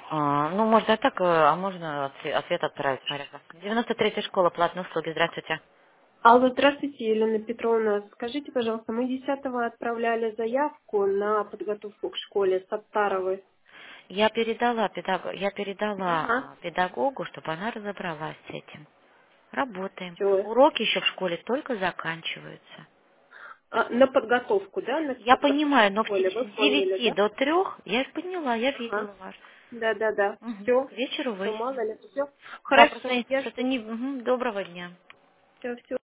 Ну, можно так, а можно ответ отправить, смотря как. 93-я школа, платные услуги, здравствуйте. Алло, здравствуйте, Елена Петровна. Скажите, пожалуйста, мы 10-го отправляли заявку на подготовку к школе Саттаровой. Я передала Ага. педагогу, чтобы она разобралась с этим. Работаем. Все. Уроки еще в школе только заканчиваются. На подготовку, да, на Я подготовку понимаю, к но школе, вы с поняли, 9 да? до 3 я поняла, я Ага. видела ваш. Да. Мгм. Все. К вечеру Все, выясним. мало ли. Все. Да, Хорошо, просто я что-то жду. не... Доброго дня. Все.